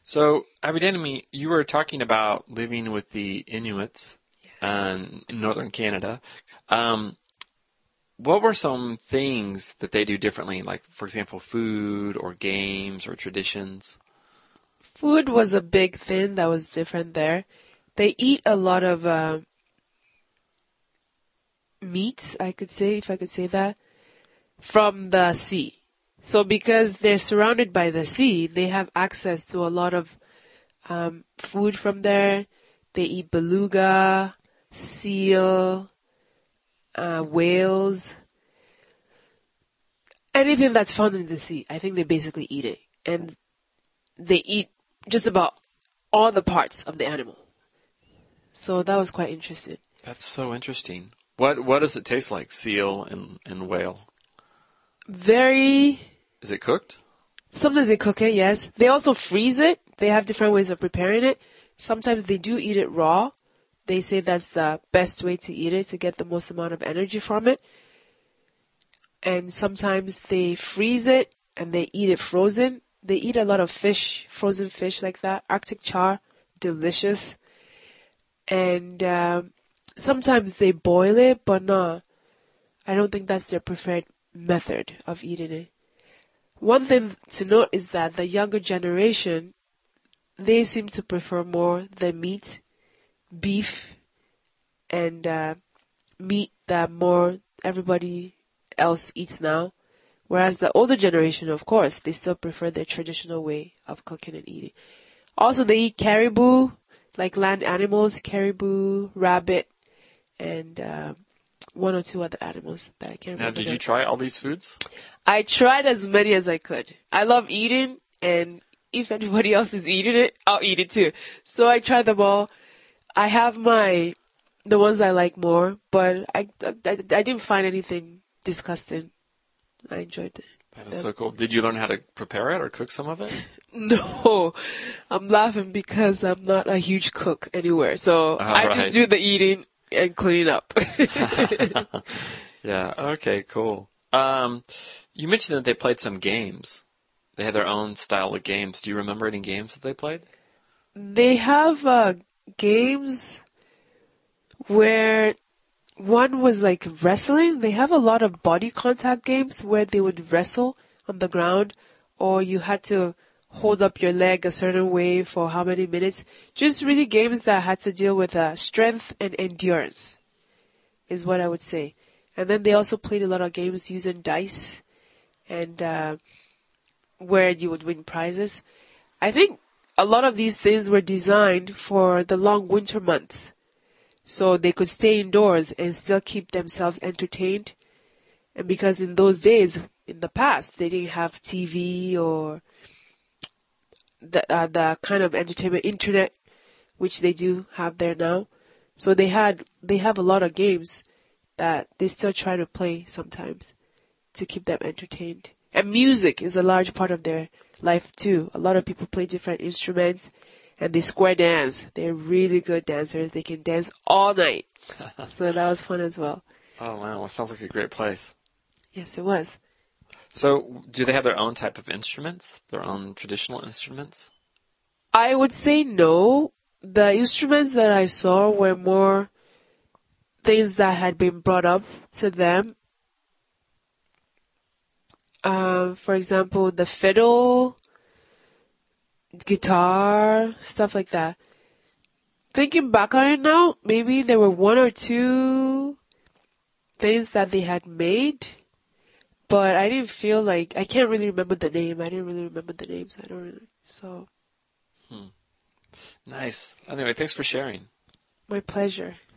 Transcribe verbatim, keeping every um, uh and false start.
So, Abhidanami, you were talking about living with the Inuits Yes. um, in northern Canada. Um, what were some things that they do differently, like, for example, food or games or traditions? Food was a big thing that was different there. They eat a lot of uh, meat, I could say, if I could say that, from the sea. So because they're surrounded by the sea, they have access to a lot of um, food from there. They eat beluga, seal, uh, whales, anything that's found in the sea. I think they basically eat it. And they eat just about all the parts of the animal. So that was quite interesting. That's so interesting. What what does it taste like, seal and, and whale? Very, Is it cooked? sometimes they cook it, yes. They also freeze it. They have different ways of preparing it. Sometimes they do eat it raw. They say that's the best way to eat it to get the most amount of energy from it. And sometimes they freeze it and they eat it frozen. They eat a lot of fish, frozen fish like that. Arctic char, delicious. And um, sometimes they boil it, but no, I don't think that's their preferred method of eating it. One thing to note is that the younger generation, they seem to prefer more the meat, beef, and uh, meat that more everybody else eats now. Whereas the older generation, of course, they still prefer their traditional way of cooking and eating. Also, they eat caribou, like land animals, caribou, rabbit, and uh, one or two other animals that I can't Now, remember. did you them. try all these foods? I tried as many as I could. I love eating, and if anybody else is eating it, I'll eat it too. So I tried them all. I have my, the ones I like more, but I, I, I didn't find anything disgusting. I enjoyed it. That is so cool. Did you learn how to prepare it or cook some of it? No, I'm laughing because I'm not a huge cook anywhere. So All I right. just do the eating and cleaning up. Yeah, okay, cool. Um, you mentioned that they played some games. They had their own style of games. Do you remember any games that they played? They have uh, games where one was like wrestling. They have a lot of body contact games where they would wrestle on the ground, or you had to hold up your leg a certain way for how many minutes. Just really games that had to deal with uh, strength and endurance, is what I would say. And then they also played a lot of games using dice, and uh, where you would win prizes. I think a lot of these things were designed for the long winter months, so they could stay indoors and still keep themselves entertained. And because in those days, in the past, they didn't have T V or the uh, the kind of entertainment internet which they do have there now. So they had they have a lot of games that they still try to play sometimes to keep them entertained. And music is a large part of their life too. A lot of people play different instruments and they square dance. They're really good dancers. They can dance all night. So that was fun as well. Oh, wow. Well, sounds like a great place. Yes, it was. So, do they have their own type of instruments? Their own traditional instruments? I would say no. The instruments that I saw were more things that had been brought up to them. Uh, for example, the fiddle, guitar, stuff like that. Thinking back on it now, maybe there were one or two things that they had made, but I didn't feel like, I can't really remember the name. I didn't really remember the names. I don't really, so. Hmm. Nice. Anyway, thanks for sharing. My pleasure.